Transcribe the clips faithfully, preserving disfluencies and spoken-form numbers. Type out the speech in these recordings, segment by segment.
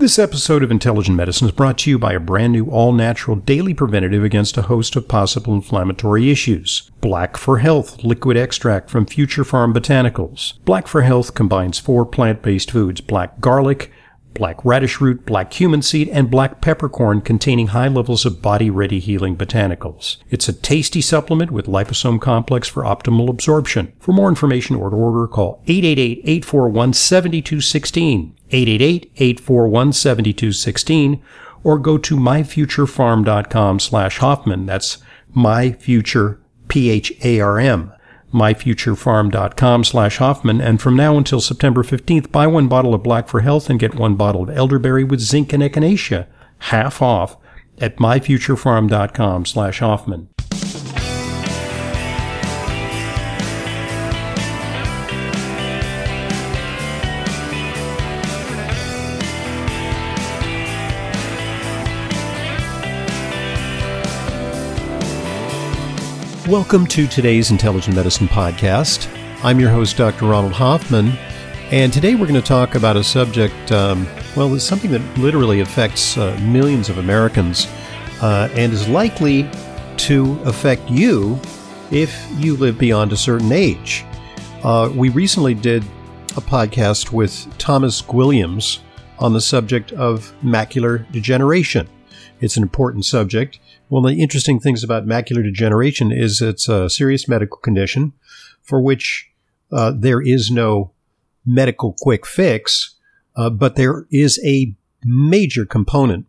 This episode of Intelligent Medicine is brought to you by a brand new all-natural daily preventative against a host of possible inflammatory issues. Black for Health liquid extract from Future Farm Botanicals. Black for Health combines four plant-based foods: black garlic, black radish root, black cumin seed, and black peppercorn, containing high levels of body-ready healing botanicals. It's a tasty supplement with liposome complex for optimal absorption. For more information or to order, call eight eight eight, eight four one, seven two one six, eight eight eight, eight four one, seven two one six, or go to myfuturefarm.com slash Hoffman. That's myfuture, P H A R M. myfuturefarm.com slash Hoffman, and from now until September fifteenth, buy one bottle of Black for Health and get one bottle of elderberry with zinc and echinacea, half off, at myfuturefarm.com slash Hoffman. Welcome to today's Intelligent Medicine Podcast. I'm your host, Doctor Ronald Hoffman, and today we're going to talk about a subject, um, well, it's something that literally affects uh, millions of Americans uh, and is likely to affect you if you live beyond a certain age. Uh, we recently did a podcast with Thomas Gwilliams on the subject of macular degeneration. It's an important subject. One of the interesting things about macular degeneration is it's a serious medical condition for which uh, there is no medical quick fix, uh, but there is a major component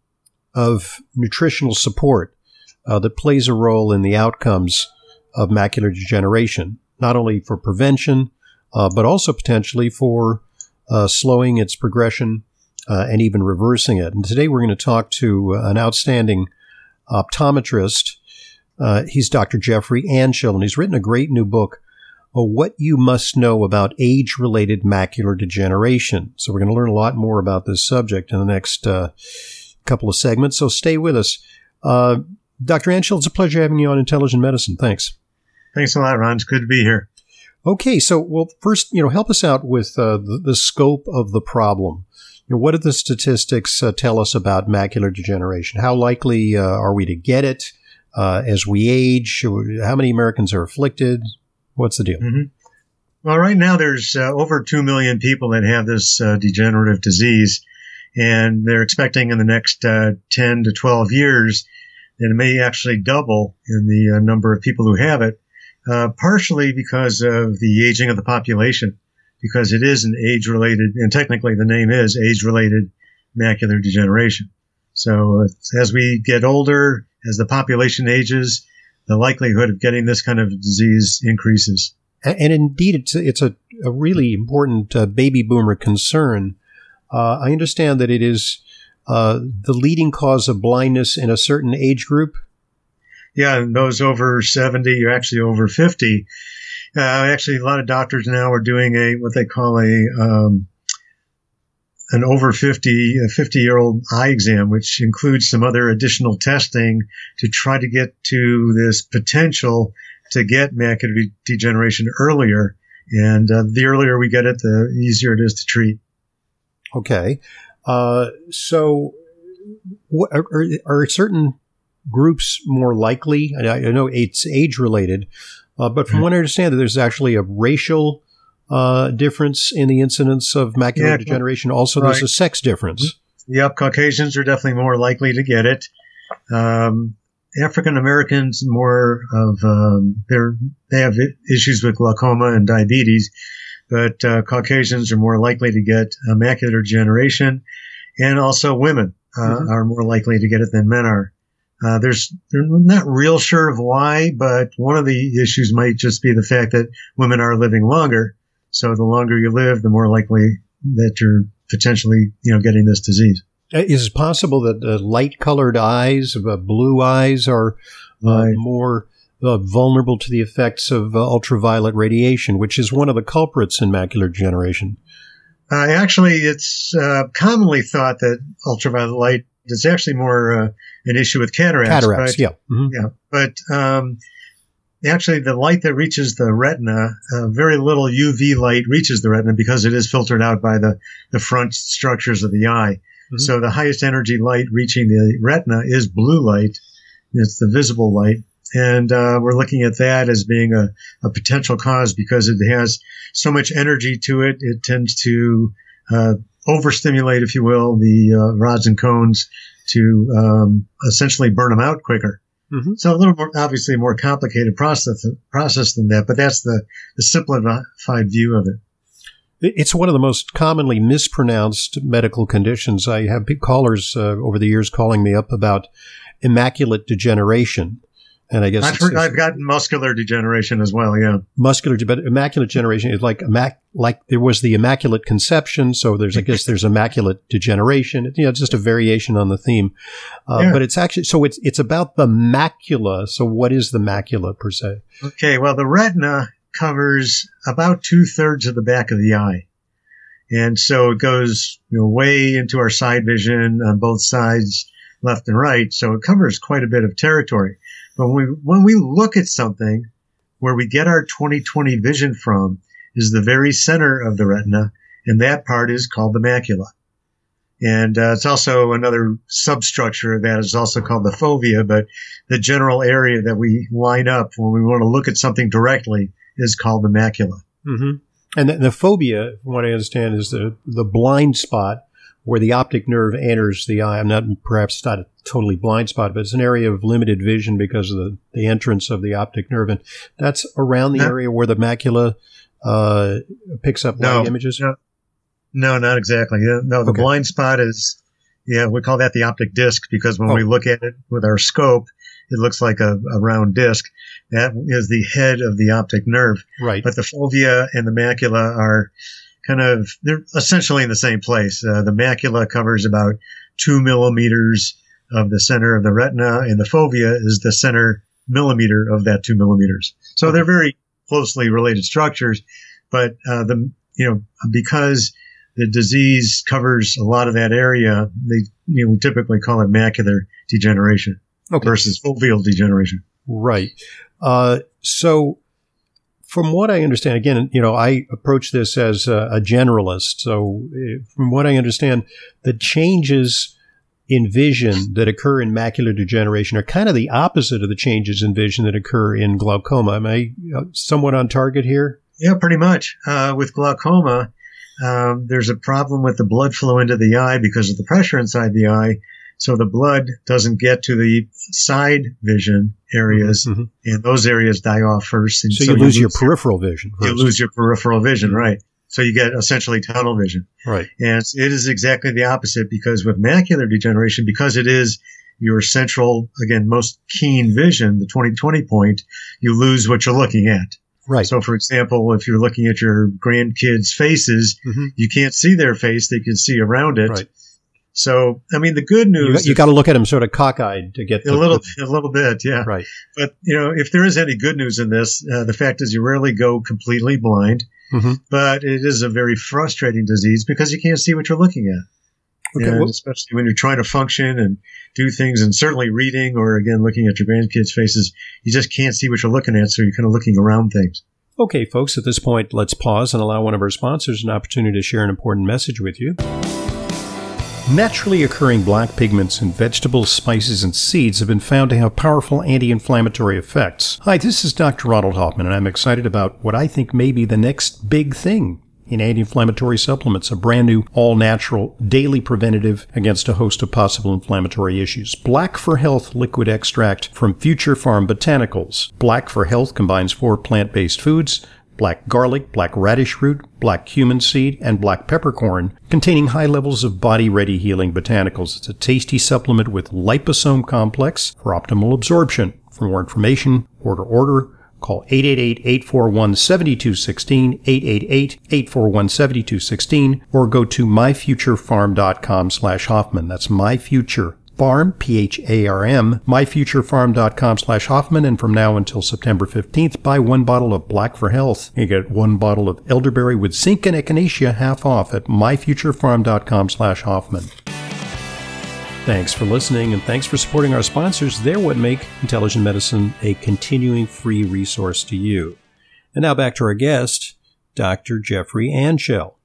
of nutritional support uh, that plays a role in the outcomes of macular degeneration, not only for prevention, uh, but also potentially for uh, slowing its progression uh, and even reversing it. And today we're going to talk to an outstanding optometrist. Uh, he's Doctor Jeffrey Anshel, and he's written a great new book, uh, What You Must Know About Age-Related Macular Degeneration. So we're going to learn a lot more about this subject in the next uh, couple of segments, so stay with us. Uh, Doctor Anshel, it's a pleasure having you on Intelligent Medicine. Thanks. Thanks a lot, Ron. It's good to be here. Okay, so, well, first, you know, help us out with uh, the, the scope of the problem. You know, what do the statistics uh, tell us about macular degeneration? How likely uh, are we to get it uh, as we age? How many Americans are afflicted? What's the deal? Mm-hmm. Well, right now there's uh, over two million people that have this uh, degenerative disease, and they're expecting in the next uh, ten to twelve years that it may actually double in the uh, number of people who have it, uh, partially because of the aging of the population, because it is an age-related, and technically the name is age-related macular degeneration. So uh, as we get older, as the population ages, the likelihood of getting this kind of disease increases. And, and indeed, it's a, it's a, a really important uh, baby boomer concern. Uh, I understand that it is uh, the leading cause of blindness in a certain age group. Yeah, and those over seventy or actually over fifty. Uh, actually, a lot of doctors now are doing a what they call a um, an over fifty, a fifty-year-old eye exam, which includes some other additional testing to try to get to this potential to get macular de- degeneration earlier. And uh, the earlier we get it, the easier it is to treat. Okay. Uh, so what, are, are certain groups more likely? I, I know it's age-related. Uh, but from what I understand, there's actually a racial uh, difference in the incidence of macular yeah, degeneration. Also, right. There's a sex difference. Yep, Caucasians are definitely more likely to get it. Um, African Americans more of um, they're they have issues with glaucoma and diabetes, but uh, Caucasians are more likely to get uh, macular degeneration, and also women uh, mm-hmm. are more likely to get it than men are. Uh, there's, they're not real sure of why, but one of the issues might just be the fact that women are living longer. So the longer you live, the more likely that you're potentially, you know, getting this disease. Is it possible that uh, light-colored eyes, uh, blue eyes, are uh, right. more uh, vulnerable to the effects of uh, ultraviolet radiation, which is one of the culprits in macular degeneration? Uh, actually, it's uh, commonly thought that ultraviolet light is actually more uh, an issue with cataracts. Cataracts, but, yeah. Mm-hmm. Yeah, but um, actually the light that reaches the retina, uh, very little U V light reaches the retina because it is filtered out by the, the front structures of the eye. Mm-hmm. So the highest energy light reaching the retina is blue light. It's the visible light. And uh, we're looking at that as being a, a potential cause because it has so much energy to it. It tends to uh, overstimulate, if you will, the uh, rods and cones to um, essentially burn them out quicker. Mm-hmm. So a little more, obviously, a more complicated process process than that, but that's the, the simplified view of it. It's one of the most commonly mispronounced medical conditions. I have callers uh, over the years calling me up about immaculate degeneration. And I guess I've heard, I've gotten muscular degeneration as well. Yeah, muscular, but immaculate degeneration is like like there was the immaculate conception. So there's, I guess, there's immaculate degeneration. You know, it's just a variation on the theme. Uh, yeah. But it's actually so it's it's about the macula. So what is the macula per se? Okay, well, the retina covers about two thirds of the back of the eye, and so it goes you know, way into our side vision on both sides, left and right. So it covers quite a bit of territory. But when we, when we look at something, where we get our twenty twenty vision from is the very center of the retina, and that part is called the macula. And uh, it's also another substructure of that is also called the fovea, but the general area that we line up when we want to look at something directly is called the macula. Mm-hmm. And the, the fovea, from what I understand, is the, the blind spot where the optic nerve enters the eye. I'm not, perhaps not a totally blind spot, but it's an area of limited vision because of the, the entrance of the optic nerve. And that's around the no. area where the macula uh, picks up no, light images? No, no, not exactly. No, the okay. blind spot is, yeah, we call that the optic disc because when oh. we look at it with our scope, it looks like a, a round disc. That is the head of the optic nerve. Right. But the fovea and the macula are kind of, they're essentially in the same place. Uh, the macula covers about two millimeters of the center of the retina, and the fovea is the center millimeter of that two millimeters. So they're very closely related structures, but uh, the you know because the disease covers a lot of that area, they you know we typically call it macular degeneration okay. versus foveal degeneration. Right. Uh, so. From what I understand, again, you know, I approach this as a, a generalist. So from what I understand, the changes in vision that occur in macular degeneration are kind of the opposite of the changes in vision that occur in glaucoma. Am I somewhat on target here? Yeah, pretty much. Uh, with glaucoma, um, there's a problem with the blood flow into the eye because of the pressure inside the eye. So the blood doesn't get to the side vision areas, mm-hmm. and those areas die off first. And so, so you, you lose your peripheral vision. First. You lose your peripheral vision, right. So you get essentially tunnel vision. Right. And it is exactly the opposite because with macular degeneration, because it is your central, again, most keen vision, the twenty twenty point, you lose what you're looking at. Right. So, for example, if you're looking at your grandkids' faces, mm-hmm. you can't see their face. They can see around it. Right. So, I mean, the good news you, you got to look at them sort of cockeyed to get the, a little, the, a little bit, yeah. Right. But you know, if there is any good news in this, uh, the fact is you rarely go completely blind. Mm-hmm. But it is a very frustrating disease because you can't see what you're looking at, okay, and well, especially when you're trying to function and do things, and certainly reading or again looking at your grandkids' faces, you just can't see what you're looking at, so you're kind of looking around things. Okay, folks, at this point, let's pause and allow one of our sponsors an opportunity to share an important message with you. Naturally occurring black pigments in vegetables, spices, and seeds have been found to have powerful anti-inflammatory effects. Hi, this is Doctor Ronald Hoffman, and I'm excited about what I think may be the next big thing in anti-inflammatory supplements, a brand new, all-natural, daily preventative against a host of possible inflammatory issues. Black for Health liquid extract from Future Farm Botanicals. Black for Health combines four plant-based foods: black garlic, black radish root, black cumin seed, and black peppercorn, containing high levels of body-ready healing botanicals. It's a tasty supplement with liposome complex for optimal absorption. For more information, order order. Call eight eight eight, eight four one, seven two one six, eight eight eight, eight four one, seven two one six, or go to myfuturefarm.com slash Hoffman. That's myfuture. Farm, P H A R M, myfuturefarm.com slash Hoffman, and from now until September fifteenth, buy one bottle of Black for Health. You get one bottle of elderberry with zinc and echinacea half off at myfuturefarm.com slash Hoffman. Thanks for listening, and thanks for supporting our sponsors. They're what make Intelligent Medicine a continuing free resource to you. And now back to our guest, Doctor Jeffrey Anshell.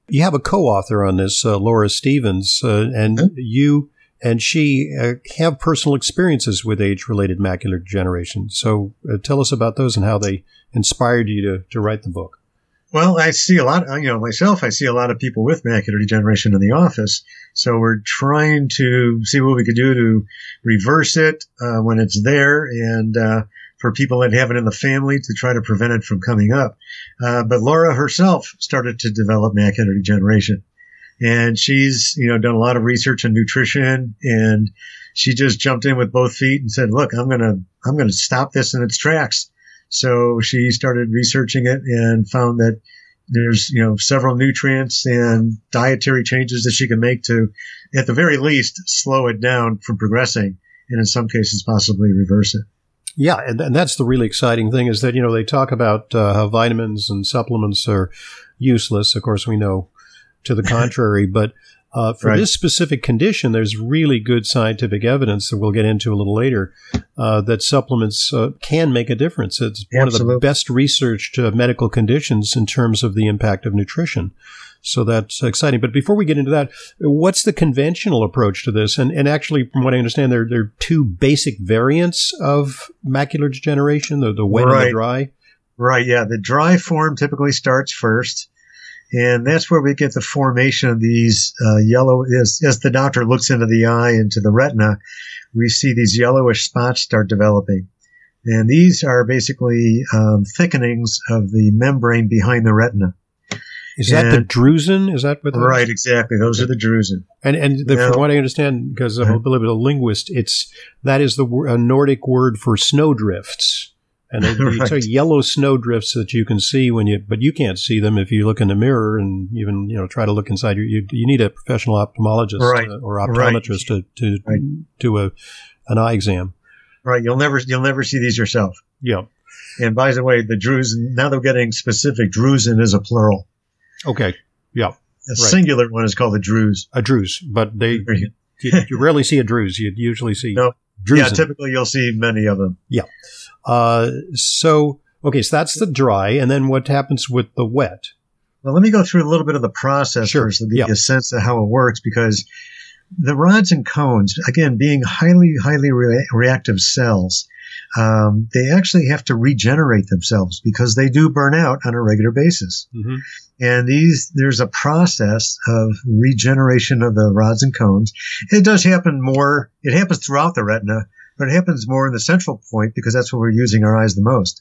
You have a co-author on this, uh, Laura Stevens, uh, and mm-hmm. you and she uh, have personal experiences with age-related macular degeneration. So uh, tell us about those and how they inspired you to, to write the book. Well, I see a lot, you know, myself, I see a lot of people with macular degeneration in the office. So we're trying to see what we could do to reverse it uh, when it's there, and uh, for people that have it in the family to try to prevent it from coming up. Uh, but Laura herself started to develop macular degeneration. And she's, you know, done a lot of research on nutrition, and she just jumped in with both feet and said, look, I'm going to, I'm going to stop this in its tracks. So she started researching it and found that there's, you know, several nutrients and dietary changes that she can make to, at the very least, slow it down from progressing, and in some cases possibly reverse it. Yeah, and, and that's the really exciting thing is that, you know, they talk about uh, how vitamins and supplements are useless. Of course, we know to the contrary, but uh, for right. this specific condition, there's really good scientific evidence that we'll get into a little later uh, that supplements uh, can make a difference. It's one Absolutely. of the best researched uh, medical conditions in terms of the impact of nutrition. So that's exciting. But before we get into that, what's the conventional approach to this? And, and actually, from what I understand, there, there are two basic variants of macular degeneration, the, the wet right. and the dry. Right, yeah. The dry form typically starts first. And that's where we get the formation of these uh, yellow, as, as the doctor looks into the eye, into the retina, we see these yellowish spots start developing. And these are basically um, thickenings of the membrane behind the retina. Is and, that the drusen? Is that what? Right, exactly. Those are the drusen. And and the, now, from what I understand, because I'm a little bit of a linguist, it's that is the a Nordic word for snowdrifts. And it's right. a yellow snowdrifts that you can see when you, but you can't see them if you look in the mirror and even, you know, try to look inside. You you, you need a professional ophthalmologist right. uh, or optometrist right. to to right. do a an eye exam. Right. You'll never you'll never see these yourself. Yeah. And by the way, the drusen, now they're getting specific. Drusen is a plural. Okay. Yeah. A right. singular one is called a druse. A druse, but they you, you rarely see a druse. You usually see no. drusen. Yeah. Typically, you'll see many of them. Yeah. Uh, so, okay, so that's the dry, and then what happens with the wet? Well, let me go through a little bit of the process sure. first to give yeah. you a sense of how it works, because the rods and cones, again, being highly, highly re- reactive cells, um, they actually have to regenerate themselves because they do burn out on a regular basis. Mm-hmm. And these, there's a process of regeneration of the rods and cones. It does happen more, it happens throughout the retina, but it happens more in the central point because that's where we're using our eyes the most.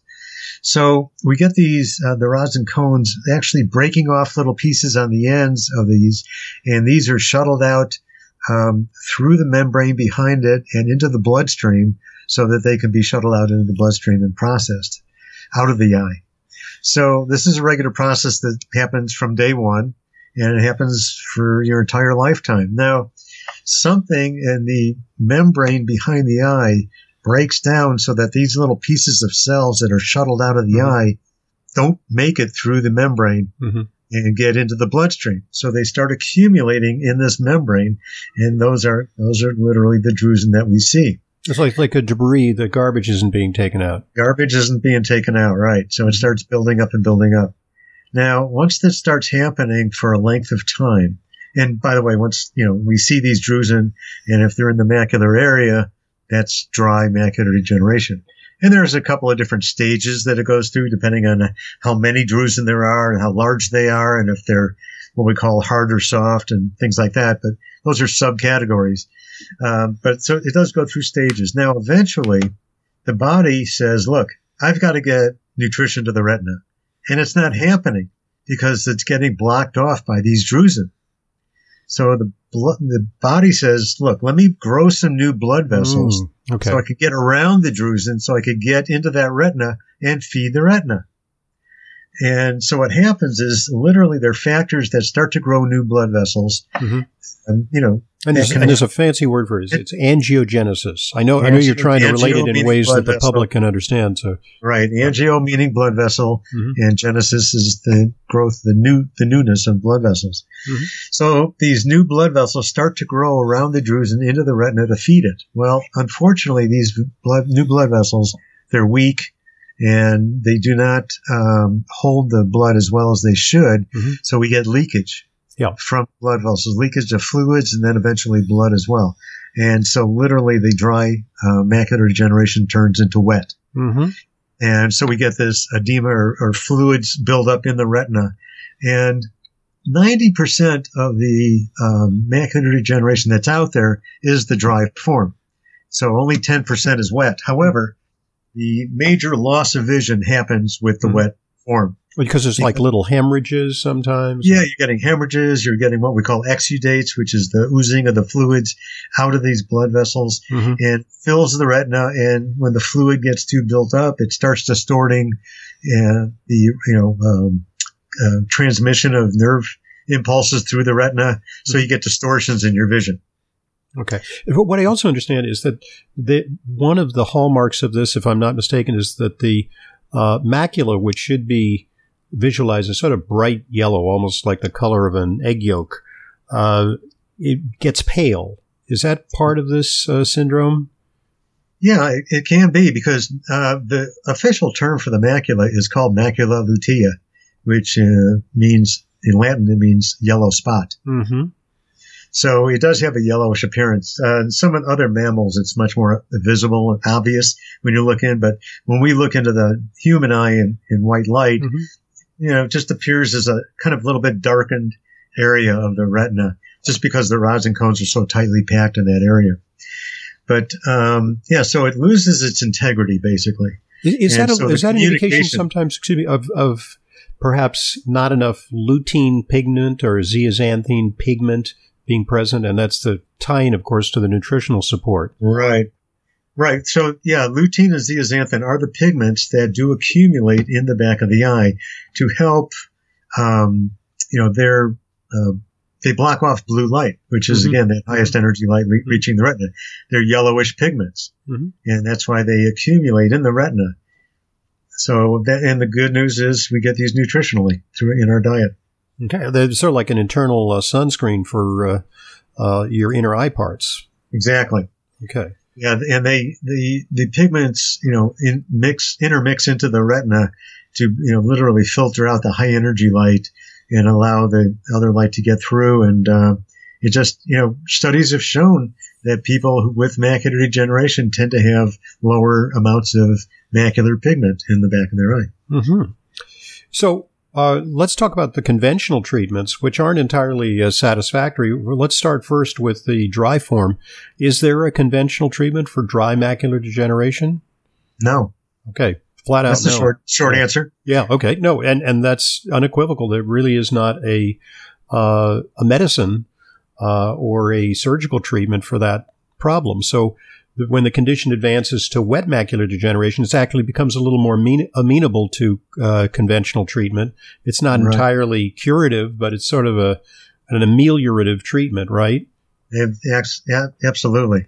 So we get these, uh, the rods and cones actually breaking off little pieces on the ends of these, and these are shuttled out um, through the membrane behind it and into the bloodstream so that they can be shuttled out into the bloodstream and processed out of the eye. So this is a regular process that happens from day one, and it happens for your entire lifetime. Now, something in the membrane behind the eye breaks down so that these little pieces of cells that are shuttled out of the mm-hmm. eye don't make it through the membrane mm-hmm. and get into the bloodstream. So they start accumulating in this membrane, and those are those are literally the drusen that we see. It's like like a debris. The garbage isn't being taken out. Garbage isn't being taken out, right? So it starts building up and building up. Now, once this starts happening for a length of time, and by the way, once, you know, we see these drusen, and if they're in the macular area, that's dry macular degeneration. And there's a couple of different stages that it goes through depending on how many drusen there are and how large they are and if they're what we call hard or soft and things like that. But those are subcategories. Um, but so it does go through stages. Now, eventually, the body says, look, I've got to get nutrition to the retina. And it's not happening because it's getting blocked off by these drusen. So the blood, the body says, look, let me grow some new blood vessels mm, okay. so I could get around the drusen, so I could get into that retina and feed the retina. And so what happens is literally there are factors that start to grow new blood vessels. Mm-hmm. And, you know, and there's, and there's a fancy word for it. It's angiogenesis. I know, angio, I know you're trying to relate it in ways that the public vessel. can understand. So, right. Angio meaning blood vessel, mm-hmm. and genesis is the growth, the new, the newness of blood vessels. Mm-hmm. So these new blood vessels start to grow around the drusen into the retina to feed it. Well, unfortunately, these blood, new blood vessels, they're weak and they do not um, hold the blood as well as they should. Mm-hmm. So we get leakage. yeah. from blood vessels, leakage of fluids, and then eventually blood as well. And so literally the dry uh, macular degeneration turns into wet. Mm-hmm. And so we get this edema or, or fluids build up in the retina. And ninety percent of the um, macular degeneration that's out there is the dry form. So only ten percent is wet. However, the major loss of vision happens with the mm-hmm. wet form. Because it's like little hemorrhages sometimes? Yeah, you're getting hemorrhages. You're getting what we call exudates, which is the oozing of the fluids out of these blood vessels mm-hmm. and fills the retina. And when the fluid gets too built up, it starts distorting uh, the you know um, uh, transmission of nerve impulses through the retina. So you get distortions in your vision. Okay. What I also understand is that the, one of the hallmarks of this, if I'm not mistaken, is that the uh, macula, which should be visualized as sort of bright yellow, almost like the color of an egg yolk, uh, it gets pale. Is that part of this uh, syndrome? Yeah, it, it can be, because uh, the official term for the macula is called macula lutea, which uh, means, in Latin, it means yellow spot. Mm-hmm. So it does have a yellowish appearance. Uh, some of other mammals, it's much more visible and obvious when you look in. But when we look into the human eye in, in white light, mm-hmm. you know, it just appears as a kind of little bit darkened area of the retina, just because the rods and cones are so tightly packed in that area. But um, yeah, so it loses its integrity, basically. Is, is that a, so is that an indication sometimes, excuse me, of of perhaps not enough lutein pigment or zeaxanthin pigment being present, and that's the tie-in, of course, to the nutritional support. Right. Right. So, yeah, lutein and zeaxanthin are the pigments that do accumulate in the back of the eye to help, um, you know, they're, uh, they block off blue light, which is, mm-hmm. again, the highest energy light le- reaching the retina. They're yellowish pigments, mm-hmm. and that's why they accumulate in the retina. So, that, and the good news is we get these nutritionally through in our diet. Okay, they're sort of like an internal uh, sunscreen for uh, uh, your inner eye parts. Exactly. Okay. Yeah, and they the the pigments, you know, in mix intermix into the retina to you know literally filter out the high energy light and allow the other light to get through. And uh, it just you know studies have shown that people with macular degeneration tend to have lower amounts of macular pigment in the back of their eye. Mm-hmm. So. Uh, let's talk about the conventional treatments, which aren't entirely uh, satisfactory. Let's start first with the dry form. Is there a conventional treatment for dry macular degeneration? No. Okay. Flat out That's no. the short, short answer. Yeah. Okay. No. And, and that's unequivocal. There really is not a, uh, a medicine, uh, or a surgical treatment for that problem. So, when the condition advances to wet macular degeneration, it actually becomes a little more mean, amenable to uh, conventional treatment. It's not right. entirely curative, but it's sort of a an ameliorative treatment, right? Yeah, absolutely.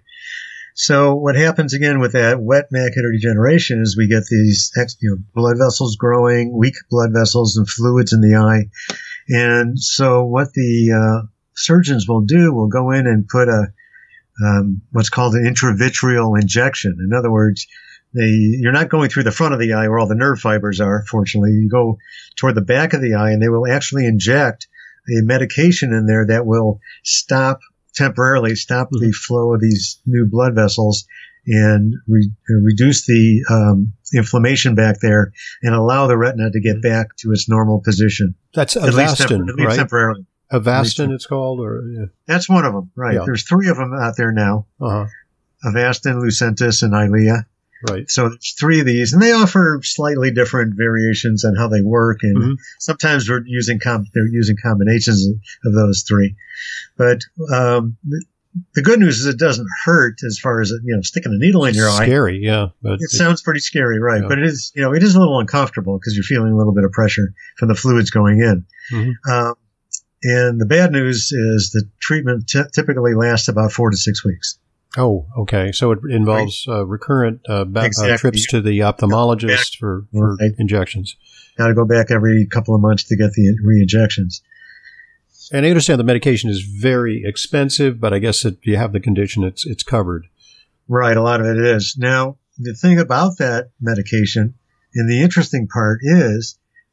So what happens again with that wet macular degeneration is we get these you know, blood vessels growing, weak blood vessels and fluids in the eye. And so what the uh, surgeons will do will go in and put a Um, what's called an intravitreal injection. In other words, they, you're not going through the front of the eye where all the nerve fibers are, fortunately. You go toward the back of the eye, and they will actually inject a medication in there that will stop temporarily, stop the flow of these new blood vessels and re- reduce the um, inflammation back there and allow the retina to get back to its normal position. That's Avastin, at least, temp- at least right? temporarily. Avastin, it's called, or yeah. That's one of them, right? Yeah. There's three of them out there now: uh-huh. Avastin, Lucentis, and Eylea. Right. So there's three of these, and they offer slightly different variations on how they work, and mm-hmm. sometimes we're using com- they're using combinations of, of those three. But um, the, the good news is it doesn't hurt as far as you know sticking a needle in your it's eye. Scary, yeah. But it, it sounds pretty scary, right? Yeah. But it is, you know, it is a little uncomfortable because you're feeling a little bit of pressure from the fluids going in. Mm-hmm. Um, And the bad news is the treatment t- typically lasts about four to six weeks. Oh, okay. So it involves uh, recurrent uh, ba- exactly. uh, trips to the ophthalmologist for, for right. injections. Got to go back every couple of months to get the re-injections. And I understand the medication is very expensive, but I guess if you have the condition, it's it's covered. Right. A lot of it is. Now, the thing about that medication, and the interesting part is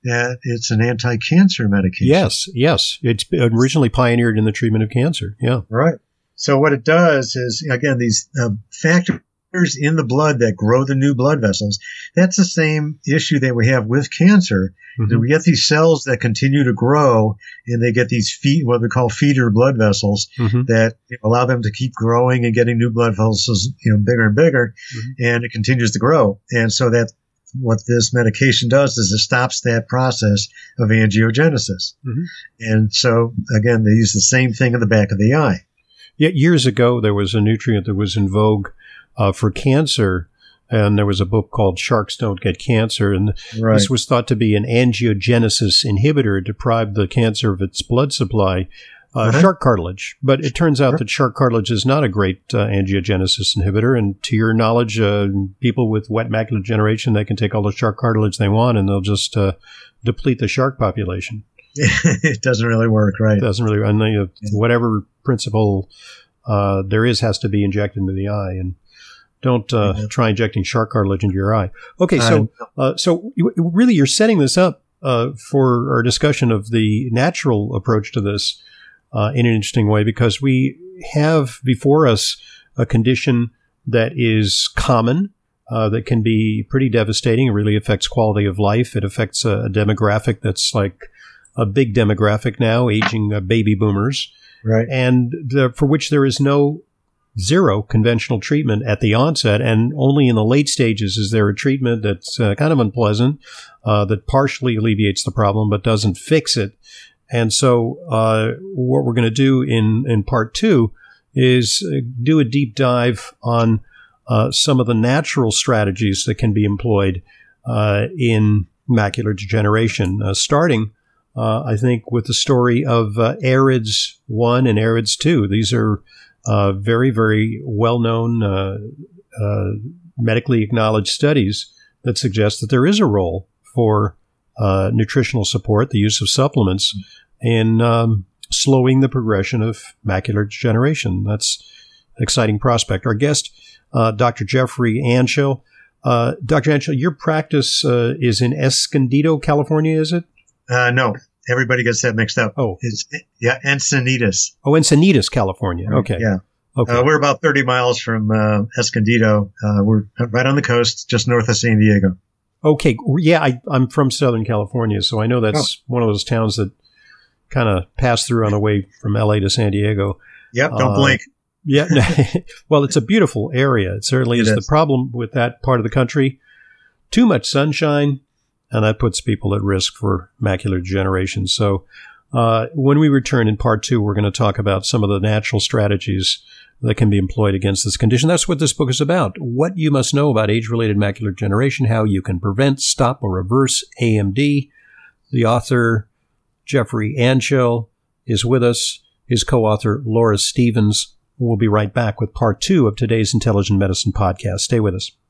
that it's an anti-cancer medication. Yes, yes. It's originally pioneered in the treatment of cancer. Yeah. Right. So what it does is, again, these uh, factors in the blood that grow the new blood vessels, that's the same issue that we have with cancer. Mm-hmm. We get these cells that continue to grow, and they get these feed, what we call feeder blood vessels, mm-hmm. that allow them to keep growing and getting new blood vessels, you know, bigger and bigger, mm-hmm. and it continues to grow. And so that what this medication does is it stops that process of angiogenesis. Mm-hmm. And so, again, they use the same thing in the back of the eye. Yeah, years ago, there was a nutrient that was in vogue uh, for cancer, and there was a book called Sharks Don't Get Cancer, and right. this was thought to be an angiogenesis inhibitor. It deprived the cancer of its blood supply. Uh, uh-huh. Shark cartilage. But it turns out sure. that shark cartilage is not a great uh, angiogenesis inhibitor. And to your knowledge, uh, people with wet macular degeneration, they can take all the shark cartilage they want, and they'll just uh, deplete the shark population. It doesn't really work, right? It doesn't really. I know, you know, whatever principle uh, there is has to be injected into the eye. And don't uh, yeah. try injecting shark cartilage into your eye. Okay, so uh, so you, really you're setting this up uh, for our discussion of the natural approach to this. Uh, in an interesting way, because we have before us a condition that is common, uh, that can be pretty devastating. It really affects quality of life. It affects a, a demographic that's like a big demographic now, aging uh, baby boomers, right? And the, for which there is no zero conventional treatment at the onset, and only in the late stages is there a treatment that's uh, kind of unpleasant, uh, that partially alleviates the problem but doesn't fix it. And so uh, what we're going to do in, in part two is do a deep dive on uh, some of the natural strategies that can be employed uh, in macular degeneration, uh, starting, uh, I think, with the story of uh, AREDS one and AREDS two. These are uh, very, very well-known, uh, uh, medically acknowledged studies that suggest that there is a role for uh, nutritional support, the use of supplements, in um, slowing the progression of macular degeneration. That's an exciting prospect. Our guest, uh, Doctor Jeffrey Anchel. Uh, Doctor Anchel, your practice uh, is in Escondido, California, is it? Uh, no, everybody gets that mixed up. Oh. It's, yeah, Encinitas. Oh, Encinitas, California. Okay. Yeah. Okay. Uh, we're about thirty miles from uh, Escondido. Uh, we're right on the coast, just north of San Diego. Okay. Yeah, I, I'm from Southern California, so I know that's oh. one of those towns that kind of pass through on the way from L A to San Diego. Yep, don't uh, blink. Yeah. Well, it's a beautiful area. It certainly it is. is. The problem with that part of the country, too much sunshine, and that puts people at risk for macular degeneration. So uh, when we return in part two, we're going to talk about some of the natural strategies that can be employed against this condition. That's what this book is about. What you must know about age-related macular degeneration, how you can prevent, stop, or reverse A M D. The author, Jeffrey Anchel, is with us. His co-author, Laura Stevens. We'll be right back with part two of today's Intelligent Medicine podcast. Stay with us.